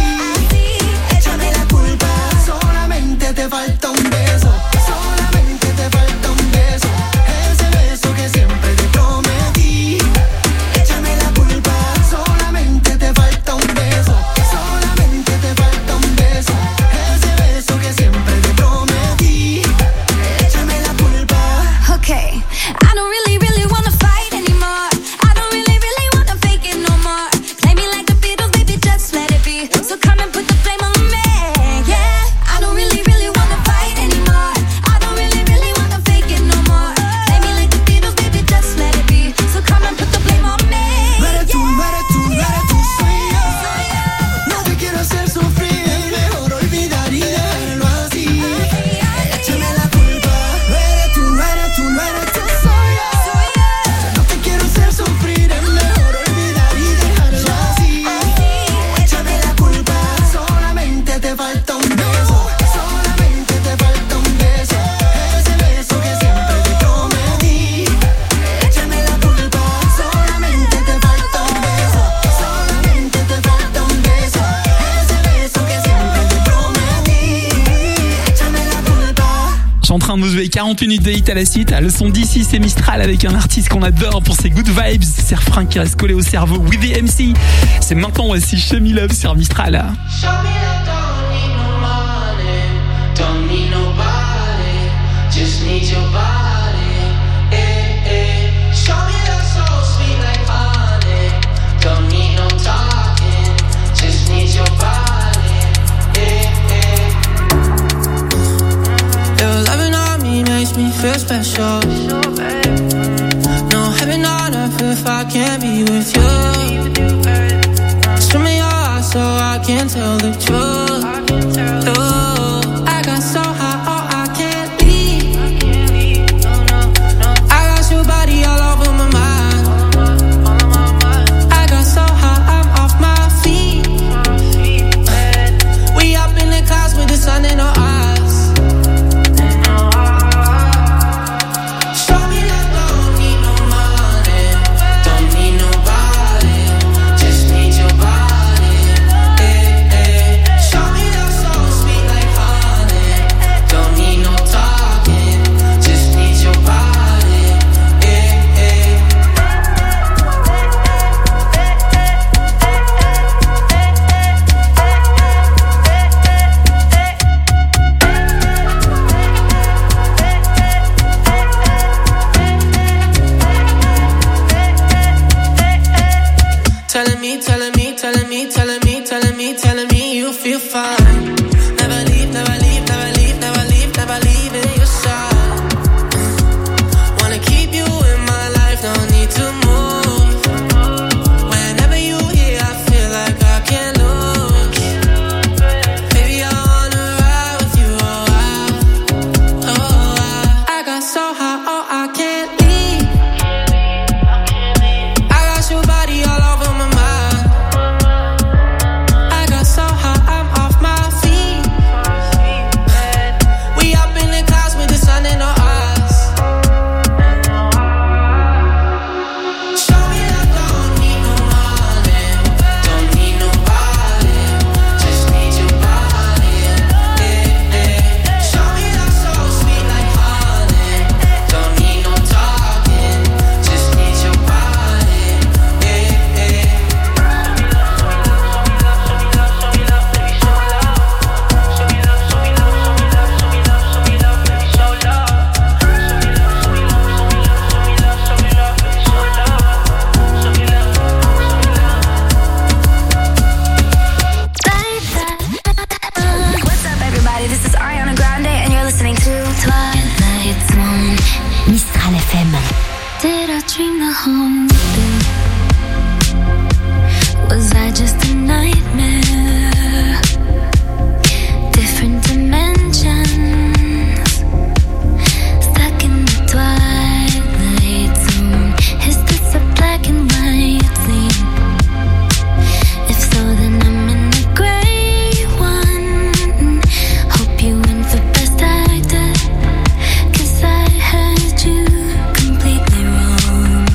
Échame la culpa. Solamente te falta un beso. Solamente te falta un beso. Ese beso que siempre te prometí. Échame la culpa. Solamente te falta un beso. Solamente te falta un beso. Ese beso que siempre te prometí. Échame la culpa. Okay, I don't really, really wanna fight anymore. I don't really, really wanna fake it no more. Play me like the Beatles, baby, just let it be. So come and put the blame on me, yeah. I don't really, really wanna fight anymore. I don't really, really wanna fake it no more. Play me like the Beatles, baby, just let it be. So come and put the blame on me. No eres tú, no eres tú, no eres tú, soy yo. No te quiero hacer sufrir, es mejor olvidar y dejarlo así. Échame la culpa. No eres tú, no eres tú, no eres tú, soy yo. No te quiero hacer sufrir, es mejor olvidar y dejarlo así. Échame la culpa. Solamente te falta un beso. Solamente te falta un beso. Ese beso que siempre te prometí. Échame la culpa. Solamente te falta un beso. Solamente te falta un beso. Ese beso que siempre te prometí. Échame la culpa. Je suis en train de vous jouer 40 minutes de hit à la suite. Le son d'ici, c'est Mistral avec un artiste qu'on adore pour ses good vibes. C'est refrain qui reste collé au cerveau. With the MC. C'est maintenant aussi Show Me Love sur Mistral. Show me love, don't need no money, don't need nobody, just need your body. Show me love so sweet like honey, don't need no talking, just need your body. Your loving on me makes me feel special. No heaven on earth if I can't be with you. Show me your eyes so I can tell the truth. Ooh, I got so high, oh, I can't leave. I got your body all over my mind. I got so high, I'm off my feet. We up in the clouds with the sun in our eyes. Show me love, don't need no money, don't need nobody, just need your body. Did I dream the whole thing? Was I just a nightmare? Different dimensions, stuck in the twilight zone. Is this a black and white scene? If so, then I'm in the gray one. Hope you win for best actor, 'cause I heard you completely wrong.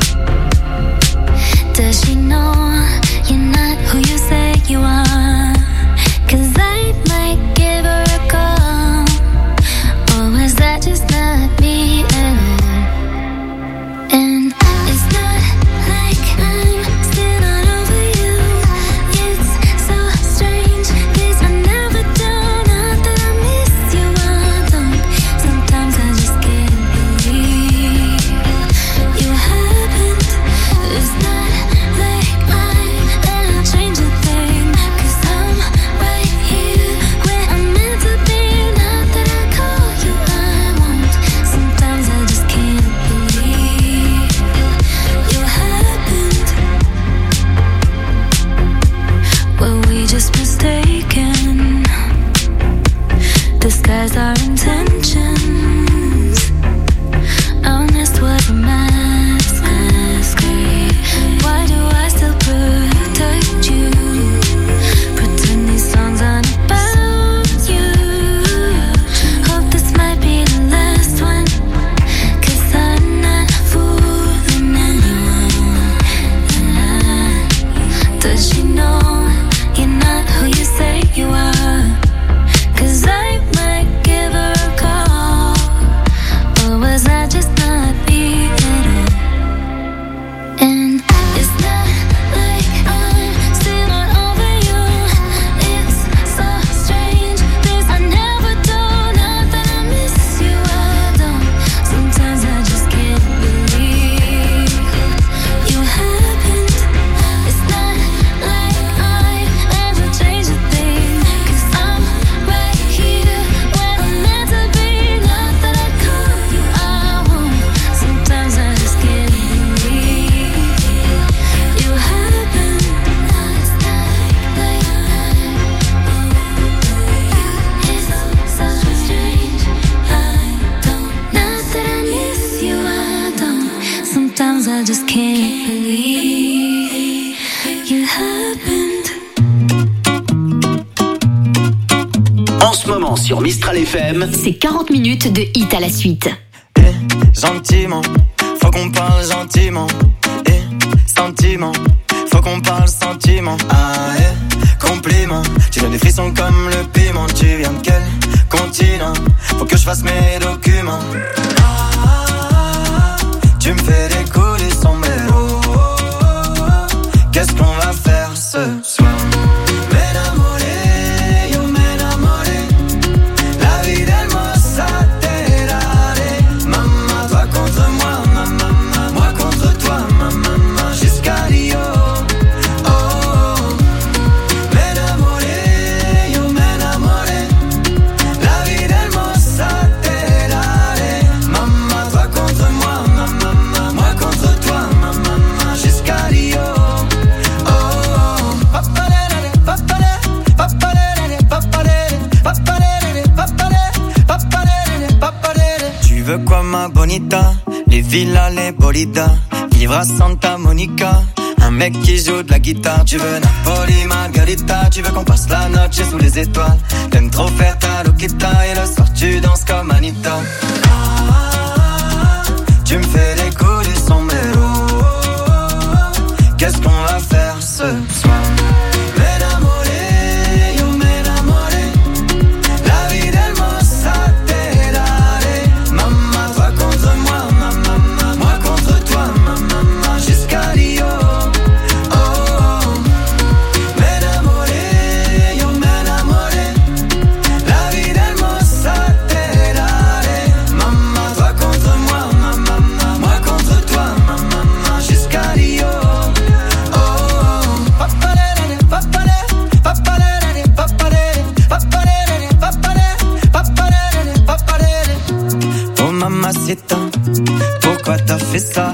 Does she know you're not who you say you are? 'Cause I might give her a call. Or was that just not me at all? And it's not like I'm still not over you. It's so strange, 'cause I never do. Not that I miss you, I don't. Sometimes I just can't believe you happened. It's not like I'm gonna change a thing, 'cause I'm right here where I'm meant to be. Not that I call you, I won't. Sometimes I just can't believe you happened. Were we just mistaken? Disguise our intentions. Honest was a masquerade. Why do I still protect you? Pretend these songs aren't about you. Hope this might be the last one, 'cause I'm not fooling anyone. Does she know you're not who you say you are? 'Cause I might give her a call. Or was I just not me at all? And it's not like I'm still not over you. It's so strange, 'cause I never do. Not that I miss you, I don't. Sometimes I just can't believe you happened. It's not like I ever changed a thing, 'cause I'm right here where I'm meant to be. Not that I call you, I won't. Sometimes I just can't believe you happened. It's not like it's so strange, I don't. Not that I miss you, I don't. Sometimes I just can't believe you happened. En ce moment sur Mistral FM, C'est 40 minutes de hit à la suite. Gentiment, faut qu'on parle gentiment. Et sentiment, faut qu'on parle sentiment. Ah, compliment, tu donnes des frissons comme le piment. Tu viens de quel continent? Faut que je fasse mes documents. Tu me fais découler son mélo. Qu'est-ce qu'on va faire ce soir? M'enamoré, yo m'enamoré. La vie del moza terare. Maman, toi contre moi, maman, moi contre toi, maman, jusqu'à Rio. Oh, m'enamoré, yo m'enamoré. La vie del moza terare. Maman, toi contre moi, maman, moi contre toi, maman, jusqu'à Rio. Oh, papalere, papalere, papalere, papalere, papalere, papalere, papalere, papalere. Tu veux quoi, ma bonita? Les villas, les bolidas, vivre à Santa Monica. Un mec qui joue de la guitare. Tu veux Napoli, Margarita. Tu veux qu'on passe la noche sous les étoiles. T'aimes trop faire ta loquita. Et le soir tu danses comme Anita. Tu me fais découler son mélo. Qu'est-ce qu'on va faire ce soir? M'enamoré, yo m'enamoré. La vie del moza terare. Maman, toi contre moi, maman, moi contre toi, maman, jusqu'à Rio. Oh, m'enamoré, yo m'enamoré. La vie del moza terare. Maman, toi contre moi, maman, moi contre toi, maman, jusqu'à Rio. Oh, papalere, papalere, papalere, papalere, papalere, papalere, papalere, papalere. Oh mamacita, pourquoi t'as fait ça?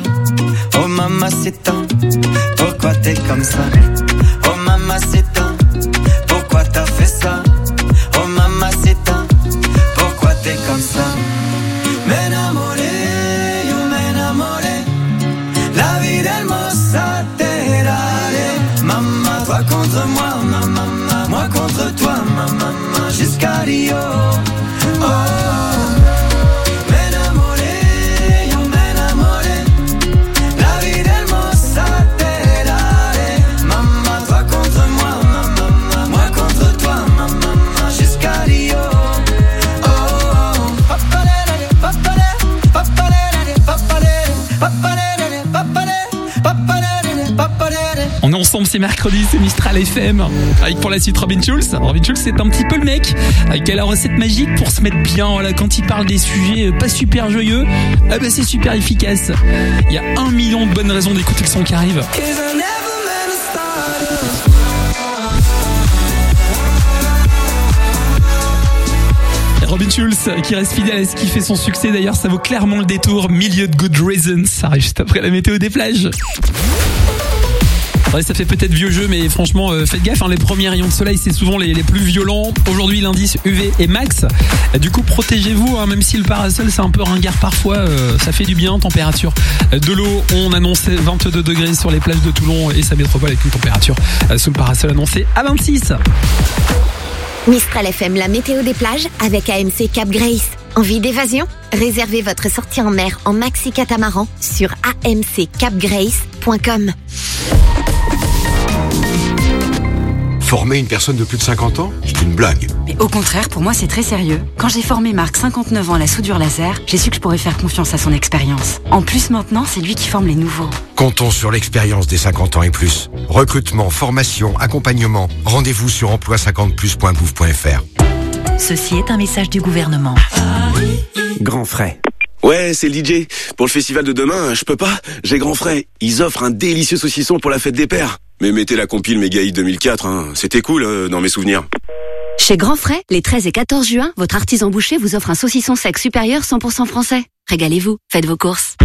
mamacita, pourquoi t'es comme ça? Oh mamacita, pourquoi t'as fait ça? Oh mamacita, pourquoi t'es comme ça? M'enamoré, yo m'enamoré, la vida hermosa te daré. Maman, toi contre moi, maman, moi contre toi, maman, jusqu'à Rio. Oh. On est ensemble, c'est mercredi, c'est Mistral FM. Avec pour la suite Robin Schulz. Robin Schulz, c'est un petit peu le mec qui a la recette magique pour se mettre bien. Voilà, quand il parle des sujets pas super joyeux, c'est super efficace. Il y a 1 million de bonnes raisons d'écouter le son qui arrive. Robin Schulz qui reste fidèle à ce qui fait son succès. D'ailleurs, ça vaut clairement le détour. Milieu de Good Reasons. Ça arrive juste après la météo des plages. Ouais, ça fait peut-être vieux jeu, mais franchement, faites gaffe, les premiers rayons de soleil, c'est souvent les plus violents. Aujourd'hui, l'indice UV est max. Du coup, protégez-vous, même si le parasol, c'est un peu ringard parfois, ça fait du bien. Température de l'eau, on annonce 22 degrés sur les plages de Toulon et sa métropole avec une température sous le parasol annoncée à 26. Mistral FM, la météo des plages avec AMC Cap Grace. Envie d'évasion? Réservez votre sortie en mer en maxi catamaran sur amccapgrace.com. Former une personne de plus de 50 ans, c'est une blague. Mais au contraire, pour moi, c'est très sérieux. Quand j'ai formé Marc, 59 ans, à la soudure laser, j'ai su que je pourrais faire confiance à son expérience. En plus, maintenant, c'est lui qui forme les nouveaux. Comptons sur l'expérience des 50 ans et plus. Recrutement, formation, accompagnement. Rendez-vous sur emploi50plus.gouv.fr. Ceci est un message du gouvernement. Grand frais. Ouais, c'est le DJ. Pour le festival de demain, je peux pas. J'ai grand frais. Ils offrent un délicieux saucisson pour la fête des pères. Mais mettez la compile Mégaï 2004, C'était cool, dans mes souvenirs. Chez Grand Frais, les 13 et 14 juin, votre artisan boucher vous offre un saucisson sec supérieur 100% français. Régalez-vous, faites vos courses.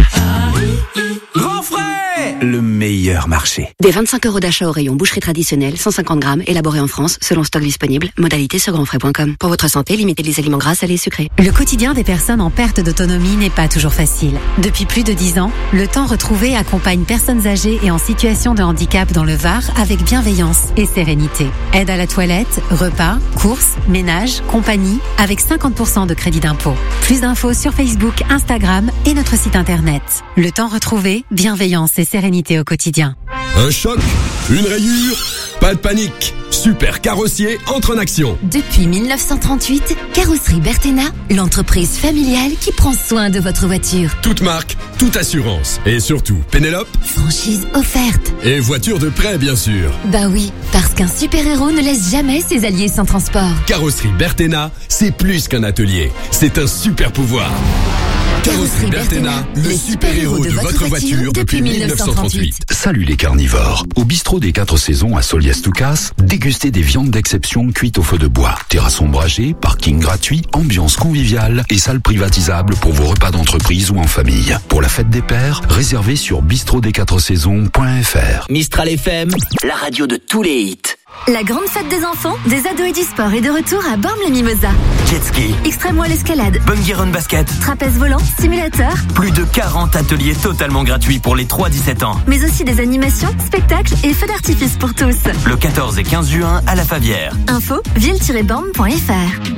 Grand frais! Le meilleur marché. Des 25 € d'achat au rayon boucherie traditionnelle, 150 grammes, élaboré en France, selon stock disponible. Modalité sur grandfrais.com. Pour votre santé, limitez les aliments gras, salés et sucrés. Le quotidien des personnes en perte d'autonomie n'est pas toujours facile. Depuis plus de 10 ans, le Temps Retrouvé accompagne personnes âgées et en situation de handicap dans le Var avec bienveillance et sérénité. Aide à la toilette, repas, courses, ménage, compagnie, avec 50% de crédit d'impôt. Plus d'infos sur Facebook, Instagram et notre site internet. Le Temps Retrouvé, bienveillance et sérénité au quotidien. Un choc, une rayure, pas de panique. Super Carrossier entre en action. Depuis 1938, Carrosserie Berthénat, l'entreprise familiale qui prend soin de votre voiture. Toute marque, toute assurance. Et surtout, Pénélope. Franchise offerte. Et voiture de prêt, bien sûr. Bah oui, parce qu'un super-héros ne laisse jamais ses alliés sans transport. Carrosserie Berthénat, c'est plus qu'un atelier. C'est un super pouvoir. Carrosserie Berthénat, le super-héros de votre voiture depuis 1938. Salut les carnivores. Au bistrot des 4 saisons à Solias-Toucas, dégustez des viandes d'exception cuites au feu de bois. Terrasse ombragée, parking gratuit, ambiance conviviale et salle privatisable pour vos repas d'entreprise ou en famille. Pour la fête des pères, réservez sur bistrodesquatresaisons.fr. Mistral FM, la radio de tous les hits. La grande fête des enfants, des ados et du sport est de retour à Bormes-les-Mimosas. Jet ski, Extrême wall escalade, bungee run basket, trapèze volant, simulateur. Plus de 40 ateliers totalement gratuits pour les 3-17 ans. Mais aussi des animations, spectacles et feux d'artifice pour tous. Le 14 et 15 juin à la Favière. Info, ville-borme.fr.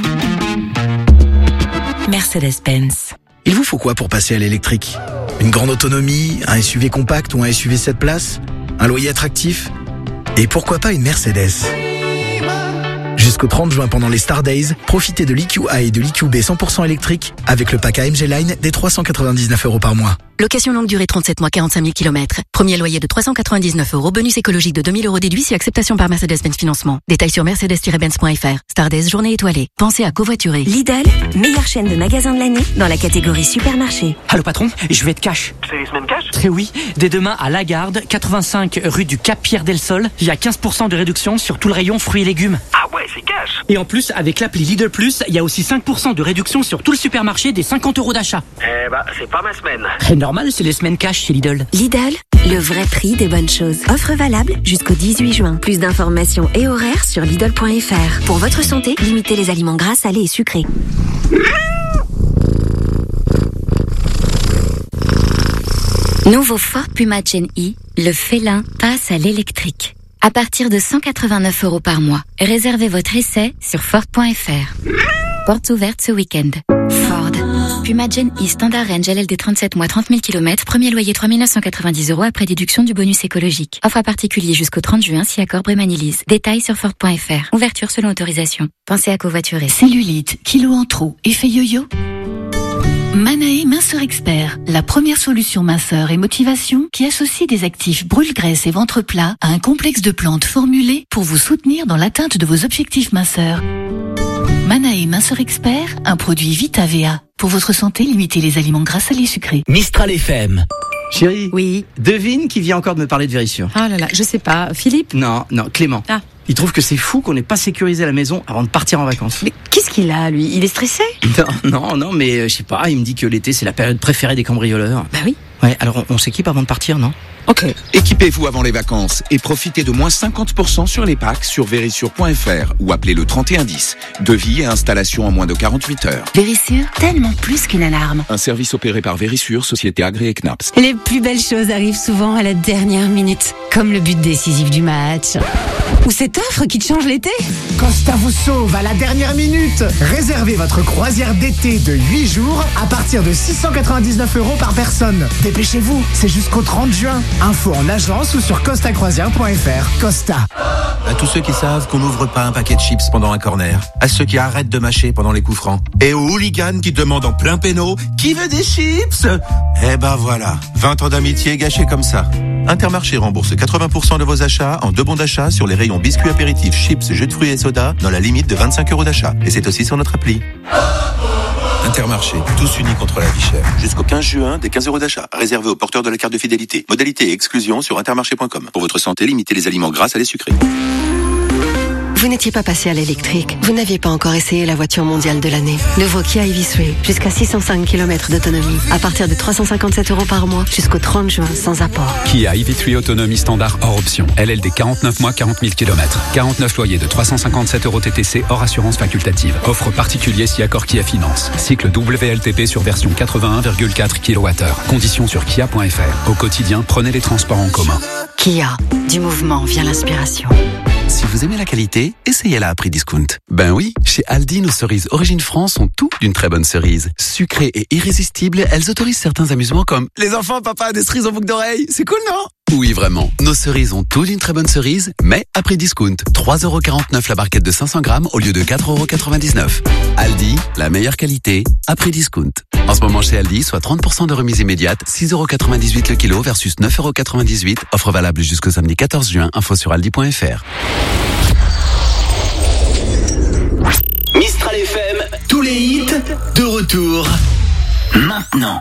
Mercedes-Benz. Il vous faut quoi pour passer à l'électrique? Une grande autonomie, un SUV compact ou un SUV 7 places? Un loyer attractif? Et pourquoi pas une Mercedes? Jusqu'au 30 juin pendant les Star Days, profitez de l'EQA et de l'EQB 100% électrique avec le pack AMG Line des 399 € par mois. Location longue durée 37 mois, 45 000 km. Premier loyer de 399 €. Bonus écologique de 2000 € déduit si acceptation par Mercedes-Benz Financement. Détails sur mercedes-benz.fr. Stardust, journée étoilée. Pensez à covoiturer. Lidl, meilleure chaîne de magasins de l'année dans la catégorie supermarché. Allô patron, je vais être cash. C'est les semaines cash? Oui, dès demain à Lagarde, 85 rue du Cap Pierre-Del-Sol, il y a 15% de réduction sur tout le rayon fruits et légumes. Ah ouais, c'est cash. Et en plus, avec l'appli Lidl Plus, il y a aussi 5% de réduction sur tout le supermarché des 50 € d'achat. Eh bah, c'est pas ma semaine. C'est normal, c'est les semaines cash chez Lidl. Lidl, le vrai prix des bonnes choses. Offre valable jusqu'au 18 juin. Plus d'informations et horaires sur Lidl.fr. Pour votre santé, limitez les aliments gras, salés et sucrés. Nouveau Ford Puma Gen E, le félin passe à l'électrique. À partir de 189 € par mois. Réservez votre essai sur Ford.fr. Portes ouvertes ce week-end. Ford. Puma Gen E Standard Range LLD 37 mois 30 000 km. Premier loyer 3 990 € après déduction du bonus écologique. Offre à particulier jusqu'au 30 juin si accord Brémanilise. Détails sur Ford.fr. Ouverture selon autorisation. Pensez à covoiturer. Cellulite, kilos en trop, effet yo-yo. Manae Minceur Expert, la première solution minceur et motivation qui associe des actifs brûle-graisse et ventre plat à un complexe de plantes formulées pour vous soutenir dans l'atteinte de vos objectifs minceurs. Manae Minceur Expert, un produit VitaVA. Pour votre santé, limitez les aliments gras, salés et sucrés. Mistral FM. Chérie. Oui. Devine qui vient encore de me parler de Vérissure. Ah là là, je sais pas. Philippe? Non, Clément. Ah. Il trouve que c'est fou qu'on n'ait pas sécurisé la maison avant de partir en vacances. Mais qu'est-ce qu'il a, lui? Il est stressé? Non, mais je sais pas, il me dit que l'été c'est la période préférée des cambrioleurs. Bah oui. Ouais, alors on s'équipe avant de partir, non? Ok. Équipez-vous avant les vacances et profitez de moins 50% sur les packs sur Vérissure.fr ou appelez le 3110. Devis et installation en moins de 48 heures. Vérissure, tellement plus qu'une alarme. Un service opéré par Vérissure, société agréée CNAPS. Les plus belles choses arrivent souvent à la dernière minute, comme le but décisif du match. Ou cette offre qui te change l'été. Costa vous sauve à la dernière minute. Réservez votre croisière d'été de 8 jours à partir de 699 € par personne. Dépêchez-vous, c'est jusqu'au 30 juin. Info en agence ou sur costacroisière.fr. Costa. À tous ceux qui savent qu'on n'ouvre pas un paquet de chips pendant un corner. À ceux qui arrêtent de mâcher pendant les coups francs. Et aux hooligans qui demandent en plein péno « Qui veut des chips ?» Eh ben voilà, 20 ans d'amitié gâchés comme ça. Intermarché rembourse 80% de vos achats en 2 bons d'achat sur les rayons biscuits apéritifs, chips, jus de fruits et soda dans la limite de 25 € d'achat. Et c'est aussi sur notre appli. Intermarché, tous unis contre la vie chère. Jusqu'au 15 juin, des 15 € d'achat. Réservé aux porteurs de la carte de fidélité. Modalité et exclusion sur intermarché.com. Pour votre santé, limitez les aliments gras, salés, sucrés. Vous n'étiez pas passé à l'électrique. Vous n'aviez pas encore essayé la voiture mondiale de l'année. Nouveau Kia EV3, jusqu'à 605 km d'autonomie. À partir de 357 € par mois, jusqu'au 30 juin, sans apport. Kia EV3 autonomie standard hors option. LLD 49 mois, 40 000 km. 49 loyers de 357 € TTC hors assurance facultative. Offre particulier si accord Kia Finance. Cycle WLTP sur version 81,4 kWh. Conditions sur kia.fr. Au quotidien, prenez les transports en commun. Kia, du mouvement vient l'inspiration. Si vous aimez la qualité, essayez-la à prix discount. Ben oui, chez Aldi, nos cerises Origine France ont tout d'une très bonne cerise. Sucrées et irrésistibles, elles autorisent certains amusements comme les enfants, papa, des cerises en boucle d'oreille. C'est cool, non? Oui, vraiment. Nos cerises ont tout d'une très bonne cerise, mais à prix discount. 3,49 € la barquette de 500 grammes au lieu de 4,99 €. Aldi, la meilleure qualité, à prix discount. En ce moment chez Aldi, soit 30% de remise immédiate, 6,98 € le kilo versus 9,98 €. Offre valable jusqu'au samedi 14 juin. Info sur aldi.fr. Mistral FM, tous les hits de retour maintenant.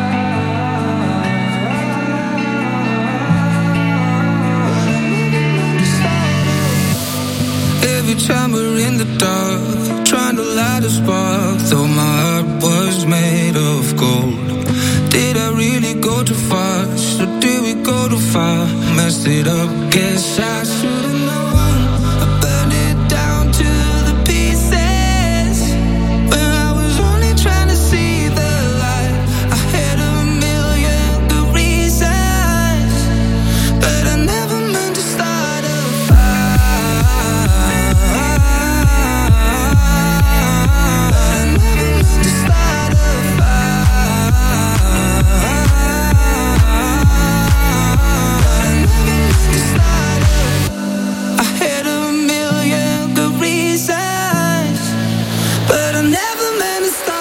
Every time we're in the dark, trying to light a spark, though my heart was made of gold. Did I really go too fast, or did we go too far? Messed it up, guess I should've known. I burned it down to the pieces, when I was only trying to see the light. I had a million good reasons, but I never meant to start a fire. I never meant to start a fire. I had a million good reasons, but I never meant to start.